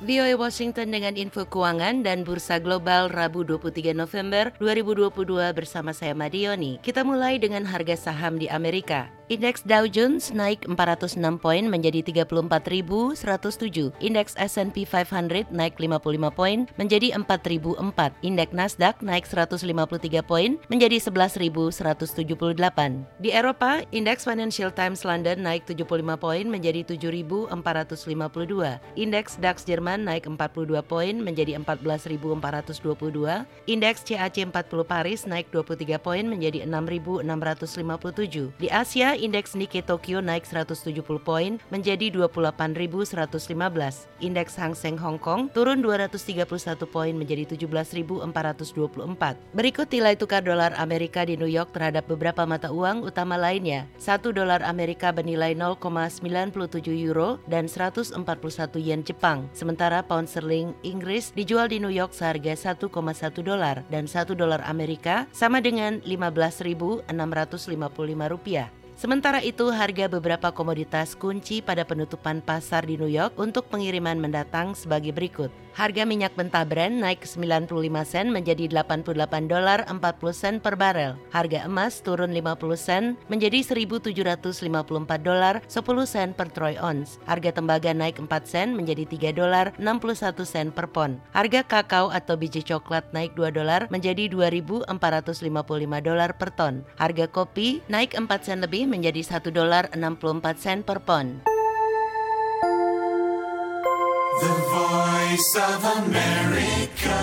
VOA Washington dengan info keuangan dan bursa global Rabu 23 November 2022 bersama saya Madioni. Kita mulai dengan harga saham di Amerika. Indeks Dow Jones naik 406 poin menjadi 34.107. Indeks S&P 500 naik 55 poin menjadi 4.004. Indeks Nasdaq naik 153 poin menjadi 11.178. Di Eropa, indeks Financial Times London naik 75 poin menjadi 7.452. Indeks DAX Jerman naik 42 poin menjadi 14.422. Indeks CAC 40 Paris naik 23 poin menjadi 6.657. Di Asia, indeks Nikkei Tokyo naik 170 poin menjadi 28.115. Indeks Hang Seng Hong Kong turun 231 poin menjadi 17.424. Berikut nilai tukar dolar Amerika di New York terhadap beberapa mata uang utama lainnya. 1 dolar Amerika bernilai 0,97 euro dan 141 yen Jepang. Sementara pound sterling Inggris dijual di New York seharga 1,1 dolar dan 1 dolar Amerika sama dengan 15.655 rupiah. Sementara itu, harga beberapa komoditas kunci pada penutupan pasar di New York untuk pengiriman mendatang sebagai berikut. Harga minyak mentah Brent naik 95 sen menjadi $88.40 per barel. Harga emas turun 50 sen menjadi $1.754 10 sen per troy ounce. Harga tembaga naik 4 sen menjadi $3.61 per pon. Harga kakao atau biji coklat naik $2 menjadi $2.455 per ton. Harga kopi naik 4 sen lebih menjadi $1.64 per pon. The Voice of America.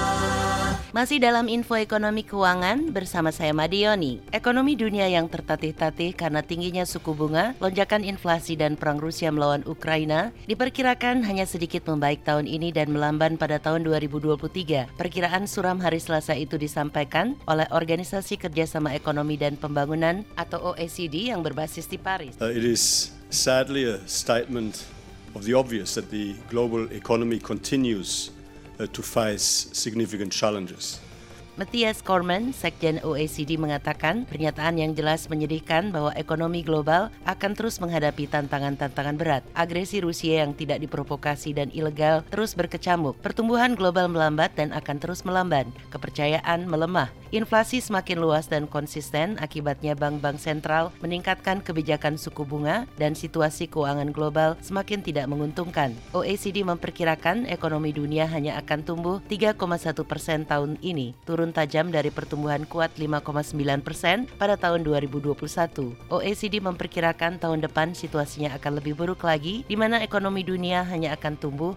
Masih dalam info ekonomi keuangan bersama saya Madioni. Ekonomi dunia yang tertatih-tatih karena tingginya suku bunga, lonjakan inflasi dan perang Rusia melawan Ukraina diperkirakan hanya sedikit membaik tahun ini dan melamban pada tahun 2023. Perkiraan suram hari Selasa itu disampaikan oleh Organisasi Kerjasama Ekonomi dan Pembangunan atau OECD yang berbasis di Paris. It is sadly a statement of the obvious that the global economy continues to face significant challenges. Matthias Cormann, Sekjen OECD mengatakan pernyataan yang jelas menyedihkan bahwa ekonomi global akan terus menghadapi tantangan-tantangan berat. Agresi Rusia yang tidak diprovokasi dan ilegal terus berkecamuk. Pertumbuhan global melambat dan akan terus melamban. Kepercayaan melemah. Inflasi semakin luas dan konsisten akibatnya bank-bank sentral meningkatkan kebijakan suku bunga dan situasi keuangan global semakin tidak menguntungkan. OECD memperkirakan ekonomi dunia hanya akan tumbuh 3,1% tahun ini, turun tajam dari pertumbuhan kuat 5,9% pada tahun 2021. OECD memperkirakan tahun depan situasinya akan lebih buruk lagi, di mana ekonomi dunia hanya akan tumbuh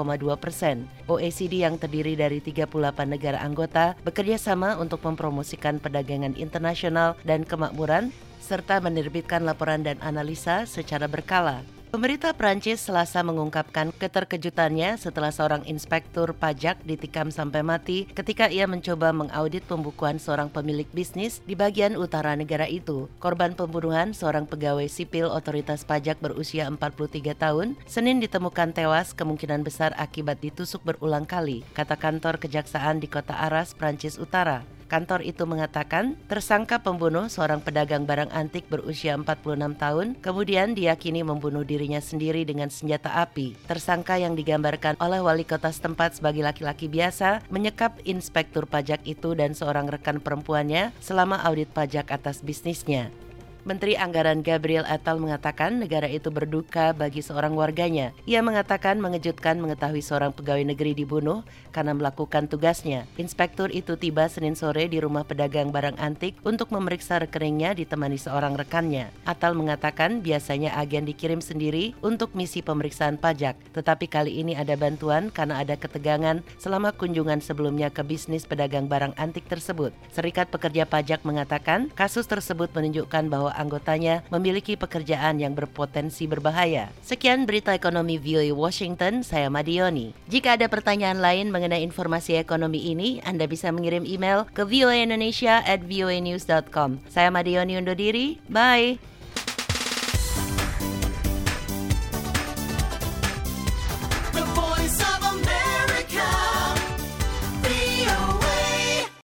2,2%. OECD yang terdiri dari 38 negara anggota bekerja sama untuk mempromosikan perdagangan internasional dan kemakmuran, serta menerbitkan laporan dan analisa secara berkala. Pemerintah Prancis Selasa mengungkapkan keterkejutannya setelah seorang inspektur pajak ditikam sampai mati ketika ia mencoba mengaudit pembukuan seorang pemilik bisnis di bagian utara negara itu. Korban pembunuhan, seorang pegawai sipil otoritas pajak berusia 43 tahun, Senin ditemukan tewas kemungkinan besar akibat ditusuk berulang kali, kata kantor kejaksaan di kota Arras, Prancis Utara. Kantor itu mengatakan tersangka pembunuh seorang pedagang barang antik berusia 46 tahun kemudian diyakini membunuh dirinya sendiri dengan senjata api. Tersangka yang digambarkan oleh wali kota setempat sebagai laki-laki biasa menyekap inspektur pajak itu dan seorang rekan perempuannya selama audit pajak atas bisnisnya. Menteri Anggaran Gabriel Attal mengatakan negara itu berduka bagi seorang warganya. Ia mengatakan mengejutkan mengetahui seorang pegawai negeri dibunuh karena melakukan tugasnya. Inspektur itu tiba Senin sore di rumah pedagang barang antik untuk memeriksa rekeningnya ditemani seorang rekannya. Attal mengatakan biasanya agen dikirim sendiri untuk misi pemeriksaan pajak, tetapi kali ini ada bantuan karena ada ketegangan selama kunjungan sebelumnya ke bisnis pedagang barang antik tersebut. Serikat Pekerja Pajak mengatakan kasus tersebut menunjukkan bahwa anggotanya memiliki pekerjaan yang berpotensi berbahaya. Sekian berita ekonomi VOA Washington, saya Madioni. Jika ada pertanyaan lain mengenai informasi ekonomi ini, Anda bisa mengirim email ke voaindonesia@voanews.com. Saya Madioni undur diri, bye!